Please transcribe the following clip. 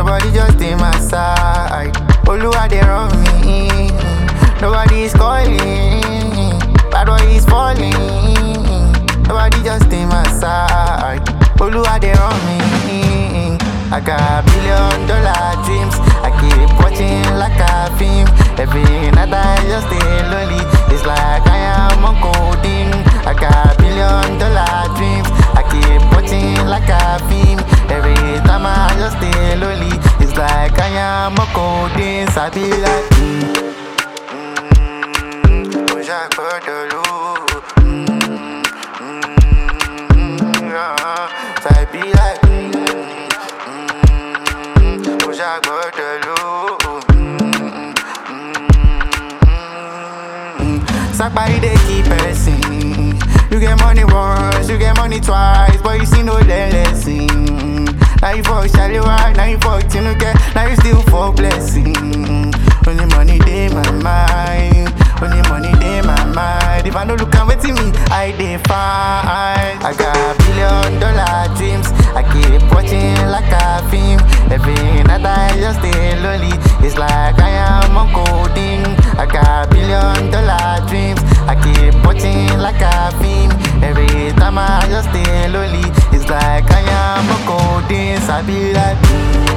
Nobody just in my side. Oluwa they run me. Nobody is calling. Bad boy is falling. Nobody just in my side. Oluwa they run me. I got $1 billion dreams. I keep watching like a film. Every night I just stay lonely. It's like I am on coding. I got $1 billion dreams. I keep watching like a film. Every time I just stay lonely. It's like I am on coding. I be like Jack Bordelu. I be like Jack Bordelu. Sakpai they keep pressing. You get money once, you get money twice, but you see no lesson. Now you fuck Charlie White, now you fuck Tinuke, now you still for blessing. Only money dey my mind, only money dey my mind. If I no look and wait me, I dey fine. I got $1 billion dreams, I keep watching like a film. Every night I just stay lonely, it's like I am on coding. I got $1 billion dreams, I keep watching like a film. Every time I just stay lonely, it's like I am on coding. I be like